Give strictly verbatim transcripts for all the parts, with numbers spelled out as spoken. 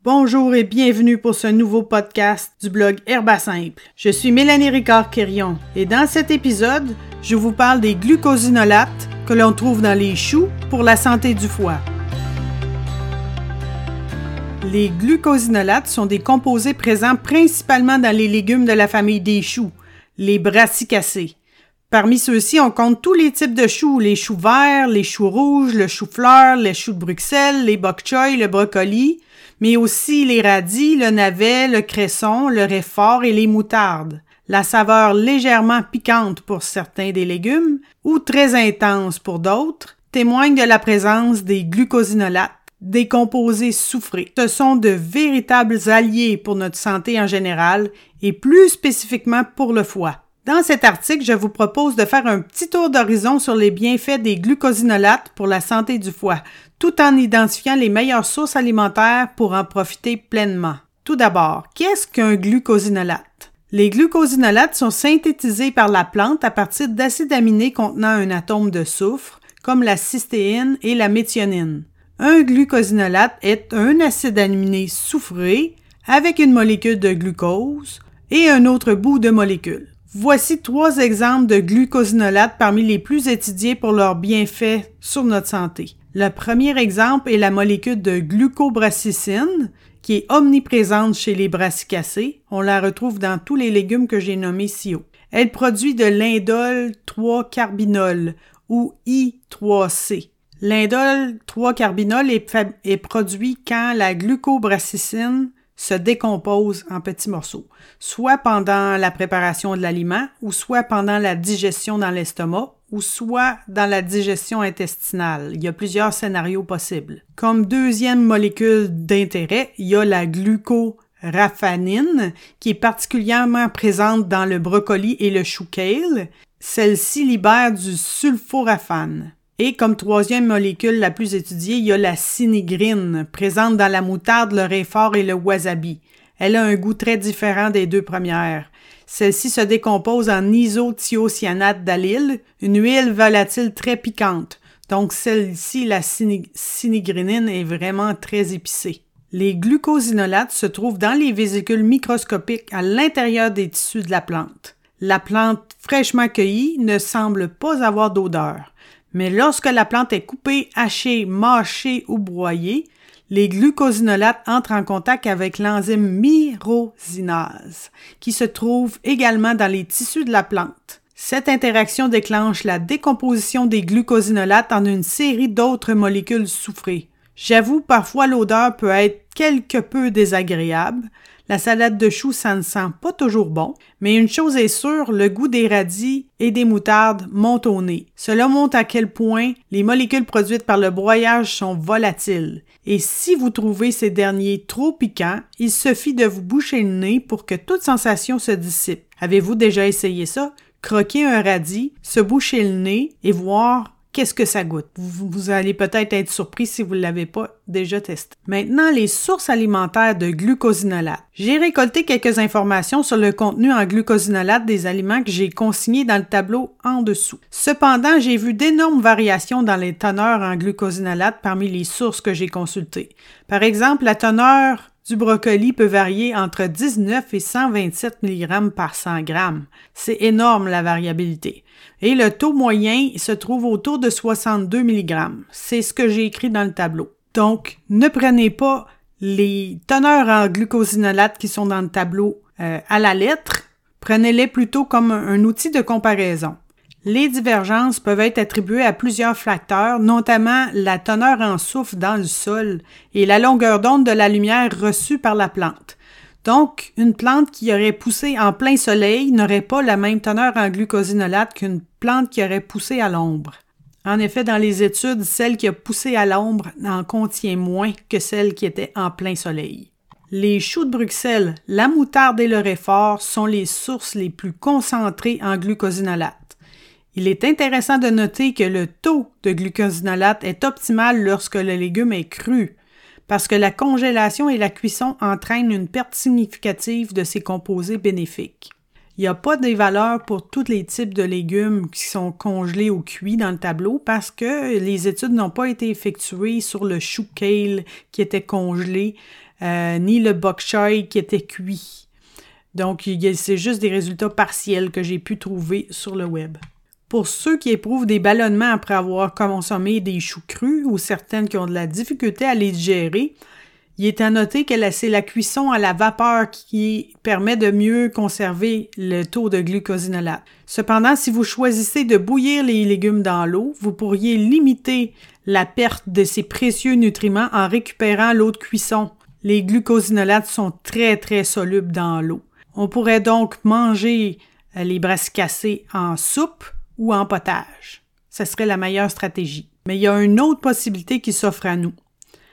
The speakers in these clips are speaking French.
Bonjour et bienvenue pour ce nouveau podcast du blog Herba Simple. Je suis Mélanie Ricard-Quirion et dans cet épisode, je vous parle des glucosinolates que l'on trouve dans les choux pour la santé du foie. Les glucosinolates sont des composés présents principalement dans les légumes de la famille des choux, les brassicacées. Parmi ceux-ci, on compte tous les types de choux, les choux verts, les choux rouges, le chou-fleur, les choux de Bruxelles, les bok choy, le brocoli, mais aussi les radis, le navet, le cresson, le réfort et les moutardes. La saveur légèrement piquante pour certains des légumes ou très intense pour d'autres témoigne de la présence des glucosinolates, des composés soufrés. Ce sont de véritables alliés pour notre santé en général et plus spécifiquement pour le foie. Dans cet article, je vous propose de faire un petit tour d'horizon sur les bienfaits des glucosinolates pour la santé du foie, tout en identifiant les meilleures sources alimentaires pour en profiter pleinement. Tout d'abord, qu'est-ce qu'un glucosinolate? Les glucosinolates sont synthétisés par la plante à partir d'acides aminés contenant un atome de soufre, comme la cystéine et la méthionine. Un glucosinolate est un acide aminé soufré avec une molécule de glucose et un autre bout de molécule. Voici trois exemples de glucosinolates parmi les plus étudiés pour leurs bienfaits sur notre santé. Le premier exemple est la molécule de glucobrassicine, qui est omniprésente chez les brassicacées. On la retrouve dans tous les légumes que j'ai nommés ci haut. Elle produit de l'indole trois carbinol ou I trois C. L'indole trois carbinol est, fab- est produit quand la glucobrassicine se décompose en petits morceaux, soit pendant la préparation de l'aliment, ou soit pendant la digestion dans l'estomac, ou soit dans la digestion intestinale. Il y a plusieurs scénarios possibles. Comme deuxième molécule d'intérêt, il y a la glucoraphanine, qui est particulièrement présente dans le brocoli et le chou kale. Celle-ci libère du sulforaphane. Et comme troisième molécule la plus étudiée, il y a la cynigrine, présente dans la moutarde, le réfort et le wasabi. Elle a un goût très différent des deux premières. Celle-ci se décompose en isothiocyanate d'allyle, une huile volatile très piquante. Donc celle-ci, la cynigrinine, est vraiment très épicée. Les glucosinolates se trouvent dans les vésicules microscopiques à l'intérieur des tissus de la plante. La plante fraîchement cueillie ne semble pas avoir d'odeur. Mais lorsque la plante est coupée, hachée, mâchée ou broyée, les glucosinolates entrent en contact avec l'enzyme myrosinase, qui se trouve également dans les tissus de la plante. Cette interaction déclenche la décomposition des glucosinolates en une série d'autres molécules soufrées. J'avoue, parfois l'odeur peut être quelque peu désagréable. La salade de choux, ça ne sent pas toujours bon, mais une chose est sûre, le goût des radis et des moutardes monte au nez. Cela montre à quel point les molécules produites par le broyage sont volatiles. Et si vous trouvez ces derniers trop piquants, il suffit de vous boucher le nez pour que toute sensation se dissipe. Avez-vous déjà essayé ça? Croquer un radis, se boucher le nez et voir qu'est-ce que ça goûte. Vous, vous allez peut-être être surpris si vous ne l'avez pas déjà testé. Maintenant, les sources alimentaires de glucosinolates. J'ai récolté quelques informations sur le contenu en glucosinolates des aliments que j'ai consignés dans le tableau en dessous. Cependant, j'ai vu d'énormes variations dans les teneurs en glucosinolates parmi les sources que j'ai consultées. Par exemple, la teneur du brocoli peut varier entre dix-neuf et cent vingt-sept milligrammes par cent grammes. C'est énorme la variabilité. Et le taux moyen se trouve autour de soixante-deux milligrammes. C'est ce que j'ai écrit dans le tableau. Donc, ne prenez pas les teneurs en glucosinolates qui sont dans le tableau euh, à la lettre. Prenez-les plutôt comme un, un outil de comparaison. Les divergences peuvent être attribuées à plusieurs facteurs, notamment la teneur en soufre dans le sol et la longueur d'onde de la lumière reçue par la plante. Donc, une plante qui aurait poussé en plein soleil n'aurait pas la même teneur en glucosinolates qu'une plante qui aurait poussé à l'ombre. En effet, dans les études, celle qui a poussé à l'ombre en contient moins que celle qui était en plein soleil. Les choux de Bruxelles, la moutarde et le réfort sont les sources les plus concentrées en glucosinolates. Il est intéressant de noter que le taux de glucosinolates est optimal lorsque le légume est cru, parce que la congélation et la cuisson entraînent une perte significative de ces composés bénéfiques. Il n'y a pas des valeurs pour tous les types de légumes qui sont congelés ou cuits dans le tableau parce que les études n'ont pas été effectuées sur le chou kale qui était congelé euh, ni le bok choy qui était cuit. Donc, c'est juste des résultats partiels que j'ai pu trouver sur le web. Pour ceux qui éprouvent des ballonnements après avoir consommé des choux crus ou certaines qui ont de la difficulté à les digérer, il est à noter que c'est la cuisson à la vapeur qui permet de mieux conserver le taux de glucosinolate. Cependant, si vous choisissez de bouillir les légumes dans l'eau, vous pourriez limiter la perte de ces précieux nutriments en récupérant l'eau de cuisson. Les glucosinolates sont très très solubles dans l'eau. On pourrait donc manger les brassicacées en soupe ou en potage. Ce serait la meilleure stratégie. Mais il y a une autre possibilité qui s'offre à nous.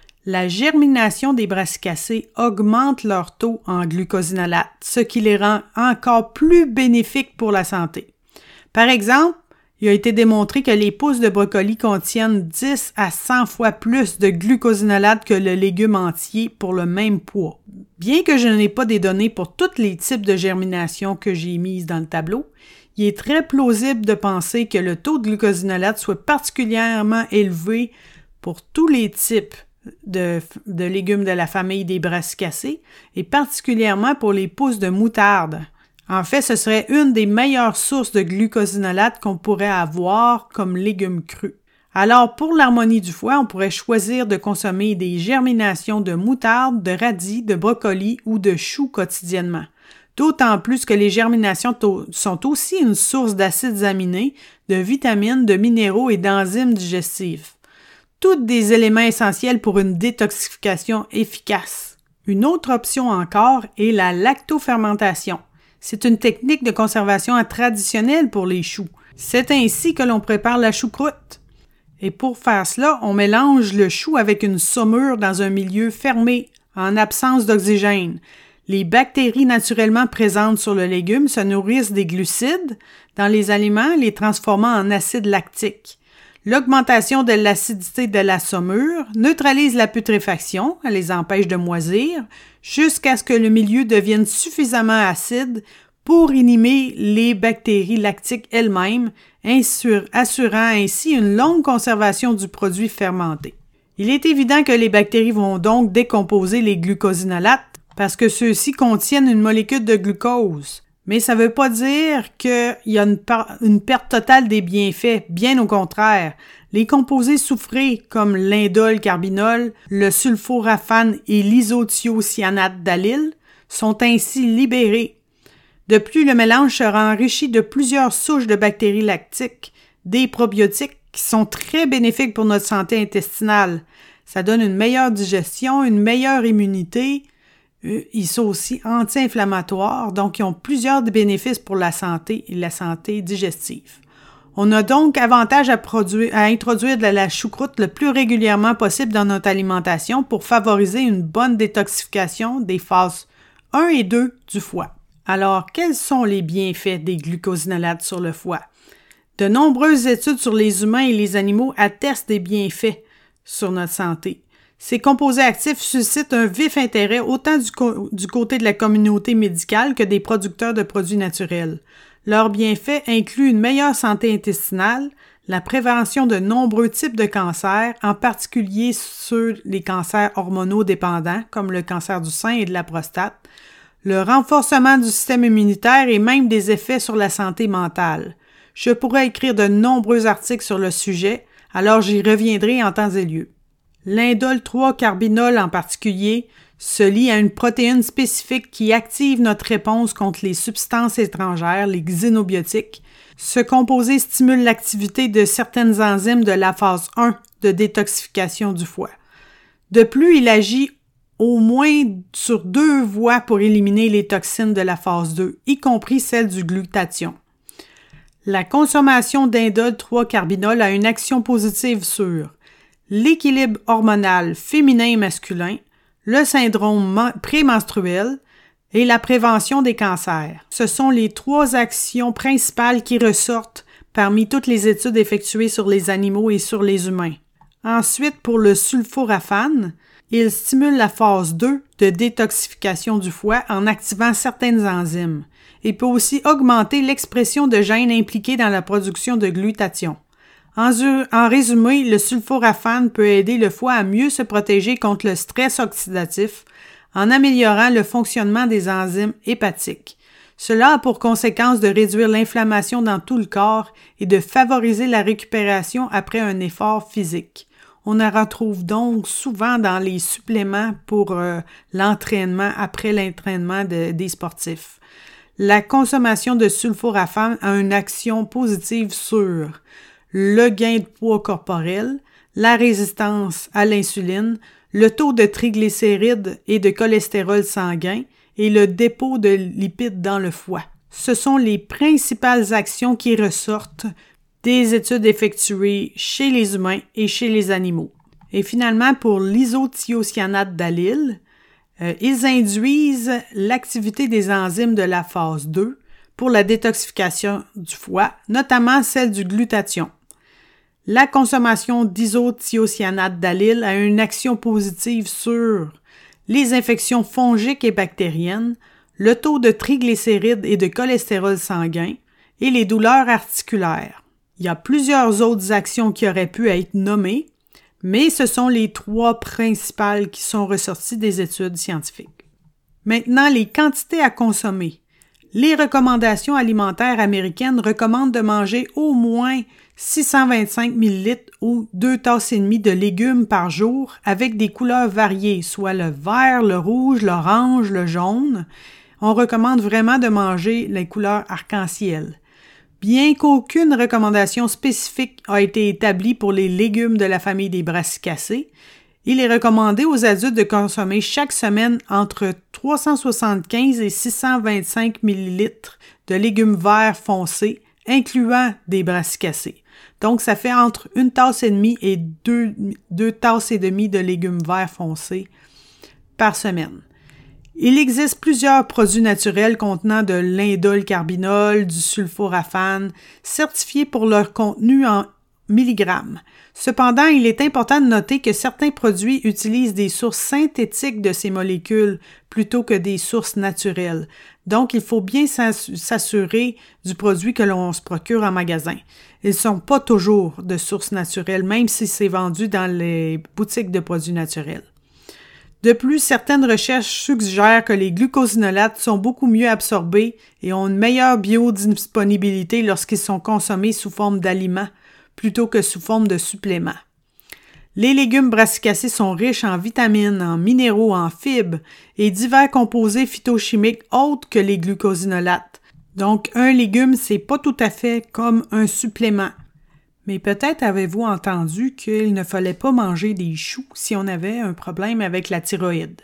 La germination des brassicacées augmente leur taux en glucosinolate, ce qui les rend encore plus bénéfiques pour la santé. Par exemple, il a été démontré que les pousses de brocoli contiennent dix à cent fois plus de glucosinolate que le légume entier pour le même poids. Bien que je n'ai pas des données pour tous les types de germination que j'ai mises dans le tableau, il est très plausible de penser que le taux de glucosinolate soit particulièrement élevé pour tous les types de, de légumes de la famille des brassicacées et particulièrement pour les pousses de moutarde. En fait, ce serait une des meilleures sources de glucosinolate qu'on pourrait avoir comme légumes crus. Alors, pour l'harmonie du foie, on pourrait choisir de consommer des germinations de moutarde, de radis, de brocoli ou de choux quotidiennement. D'autant plus que les germinations sont aussi une source d'acides aminés, de vitamines, de minéraux et d'enzymes digestifs. Toutes des éléments essentiels pour une détoxification efficace. Une autre option encore est la lactofermentation. C'est une technique de conservation traditionnelle pour les choux. C'est ainsi que l'on prépare la choucroute. Et pour faire cela, on mélange le chou avec une saumure dans un milieu fermé, en absence d'oxygène. Les bactéries naturellement présentes sur le légume se nourrissent des glucides dans les aliments, les transformant en acide lactique. L'augmentation de l'acidité de la saumure neutralise la putréfaction, elle les empêche de moisir, jusqu'à ce que le milieu devienne suffisamment acide pour inhiber les bactéries lactiques elles-mêmes, assurant ainsi une longue conservation du produit fermenté. Il est évident que les bactéries vont donc décomposer les glucosinolates parce que ceux-ci contiennent une molécule de glucose. Mais ça ne veut pas dire qu'il y a une, par- une perte totale des bienfaits, bien au contraire. Les composés soufrés comme l'indole carbinol, le sulforaphane et l'isothiocyanate d'allyle sont ainsi libérés. De plus, le mélange sera enrichi de plusieurs souches de bactéries lactiques, des probiotiques qui sont très bénéfiques pour notre santé intestinale. Ça donne une meilleure digestion, une meilleure immunité. Ils sont aussi anti-inflammatoires, donc ils ont plusieurs bénéfices pour la santé et la santé digestive. On a donc avantage à, produire, à introduire de la choucroute le plus régulièrement possible dans notre alimentation pour favoriser une bonne détoxification des phases un et deux du foie. Alors, quels sont les bienfaits des glucosinolates sur le foie? De nombreuses études sur les humains et les animaux attestent des bienfaits sur notre santé. Ces composés actifs suscitent un vif intérêt autant du, co- du côté de la communauté médicale que des producteurs de produits naturels. Leurs bienfaits incluent une meilleure santé intestinale, la prévention de nombreux types de cancers, en particulier sur les cancers hormonaux dépendants, comme le cancer du sein et de la prostate, le renforcement du système immunitaire et même des effets sur la santé mentale. Je pourrais écrire de nombreux articles sur le sujet, alors j'y reviendrai en temps et lieu. L'indole trois carbinol en particulier se lie à une protéine spécifique qui active notre réponse contre les substances étrangères, les xénobiotiques. Ce composé stimule l'activité de certaines enzymes de la phase un de détoxification du foie. De plus, il agit au moins sur deux voies pour éliminer les toxines de la phase deux, y compris celle du glutathion. La consommation d'indole trois carbinol a une action positive sur l'équilibre hormonal féminin et masculin, le syndrome prémenstruel et la prévention des cancers. Ce sont les trois actions principales qui ressortent parmi toutes les études effectuées sur les animaux et sur les humains. Ensuite, pour le sulforaphane, il stimule la phase deux de détoxification du foie en activant certaines enzymes. Il peut aussi augmenter l'expression de gènes impliqués dans la production de glutathion. En, en résumé, le sulforaphane peut aider le foie à mieux se protéger contre le stress oxydatif en améliorant le fonctionnement des enzymes hépatiques. Cela a pour conséquence de réduire l'inflammation dans tout le corps et de favoriser la récupération après un effort physique. On en retrouve donc souvent dans les suppléments pour euh, l'entraînement, après l'entraînement de, des sportifs. La consommation de sulforafane a une action positive sur le gain de poids corporel, la résistance à l'insuline, le taux de triglycérides et de cholestérol sanguin et le dépôt de lipides dans le foie. Ce sont les principales actions qui ressortent des études effectuées chez les humains et chez les animaux. Et finalement, pour l'isothiocyanate d'allyle, euh, ils induisent l'activité des enzymes de la phase deux pour la détoxification du foie, notamment celle du glutathion. La consommation d'isothiocyanate d'allyle a une action positive sur les infections fongiques et bactériennes, le taux de triglycérides et de cholestérol sanguin et les douleurs articulaires. Il y a plusieurs autres actions qui auraient pu être nommées, mais ce sont les trois principales qui sont ressorties des études scientifiques. Maintenant, les quantités à consommer. Les recommandations alimentaires américaines recommandent de manger au moins six cent vingt-cinq millilitres ou deux tasses et demie de légumes par jour avec des couleurs variées, soit le vert, le rouge, l'orange, le jaune. On recommande vraiment de manger les couleurs arc-en-ciel. Bien qu'aucune recommandation spécifique a été établie pour les légumes de la famille des brassicacées, il est recommandé aux adultes de consommer chaque semaine entre trois cent soixante-quinze et six cent vingt-cinq millilitres de légumes verts foncés, incluant des brassicacées. Donc, ça fait entre une tasse et demie et deux, deux tasses et demie de légumes verts foncés par semaine. Il existe plusieurs produits naturels contenant de l'indole-carbinol, du sulforafane, certifiés pour leur contenu en milligrammes. Cependant, il est important de noter que certains produits utilisent des sources synthétiques de ces molécules plutôt que des sources naturelles. Donc, il faut bien s'assurer du produit que l'on se procure en magasin. Ils ne sont pas toujours de sources naturelles, même si c'est vendu dans les boutiques de produits naturels. De plus, certaines recherches suggèrent que les glucosinolates sont beaucoup mieux absorbés et ont une meilleure biodisponibilité lorsqu'ils sont consommés sous forme d'aliments plutôt que sous forme de suppléments. Les légumes brassicacés sont riches en vitamines, en minéraux, en fibres et divers composés phytochimiques autres que les glucosinolates. Donc, un légume, c'est pas tout à fait comme un supplément. Mais peut-être avez-vous entendu qu'il ne fallait pas manger des choux si on avait un problème avec la thyroïde.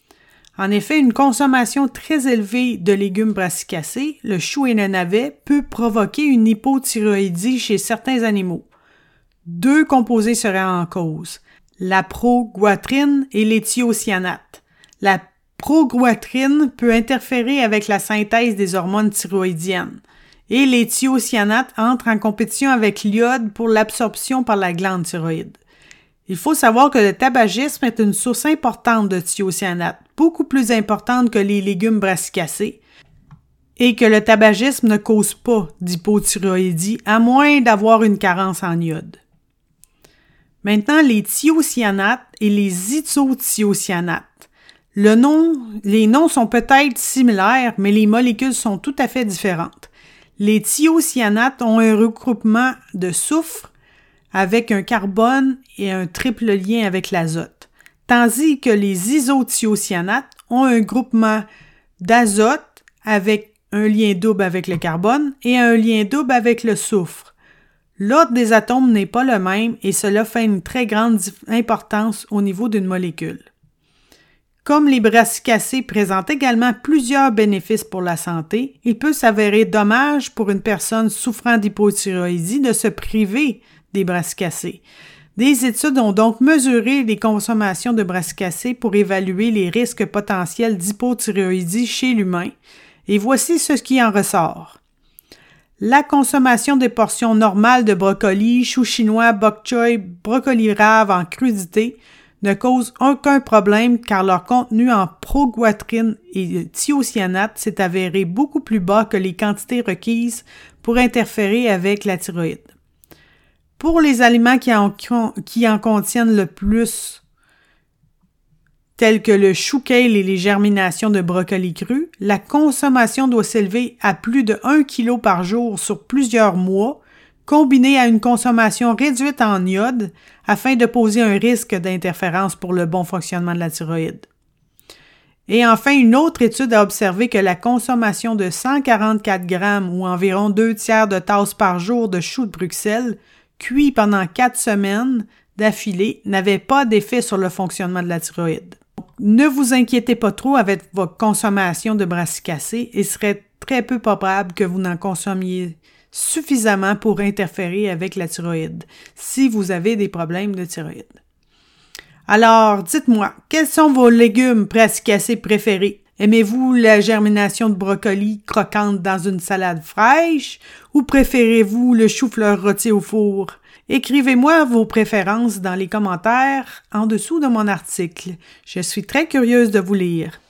En effet, une consommation très élevée de légumes brassicacés, le chou et le navet, peut provoquer une hypothyroïdie chez certains animaux. Deux composés seraient en cause, la proguatrine et l'éthiocyanate. La proguatrine peut interférer avec la synthèse des hormones thyroïdiennes. Et l'éthiocyanate entre en compétition avec l'iode pour l'absorption par la glande thyroïde. Il faut savoir que le tabagisme est une source importante de thiocyanate, beaucoup plus importante que les légumes brassicacés, et que le tabagisme ne cause pas d'hypothyroïdie, à moins d'avoir une carence en iode. Maintenant, les thiocyanates et les isothiocyanate. Le nom, les noms sont peut-être similaires, mais les molécules sont tout à fait différentes. Les thiocyanates ont un regroupement de soufre avec un carbone et un triple lien avec l'azote, tandis que les isothiocyanates ont un groupement d'azote avec un lien double avec le carbone et un lien double avec le soufre. L'ordre des atomes n'est pas le même et cela fait une très grande importance au niveau d'une molécule. Comme les brassicacées présentent également plusieurs bénéfices pour la santé, il peut s'avérer dommage pour une personne souffrant d'hypothyroïdie de se priver des brassicacées. Des études ont donc mesuré les consommations de brassicacées pour évaluer les risques potentiels d'hypothyroïdie chez l'humain, et voici ce qui en ressort. La consommation des portions normales de brocoli, chou chinois, bok choy, brocoli rave en crudité ne cause aucun problème car leur contenu en proguatrine et thiocyanate s'est avéré beaucoup plus bas que les quantités requises pour interférer avec la thyroïde. Pour les aliments qui en, qui en contiennent le plus tels que le chou kale et les germinations de brocoli cru, la consommation doit s'élever à plus de un kilo par jour sur plusieurs mois, combinée à une consommation réduite en iode afin de poser un risque d'interférence pour le bon fonctionnement de la thyroïde. Et enfin, une autre étude a observé que la consommation de cent quarante-quatre grammes ou environ deux tiers de tasse par jour de chou de Bruxelles, cuit pendant quatre semaines d'affilée, n'avait pas d'effet sur le fonctionnement de la thyroïde. Ne vous inquiétez pas trop avec votre consommation de brassicacées. Il serait très peu probable que vous n'en consommiez suffisamment pour interférer avec la thyroïde, si vous avez des problèmes de thyroïde. Alors, dites-moi, quels sont vos légumes brassicacés préférés? Aimez-vous la germination de brocoli croquante dans une salade fraîche ou préférez-vous le chou-fleur rôti au four? Écrivez-moi vos préférences dans les commentaires en dessous de mon article. Je suis très curieuse de vous lire.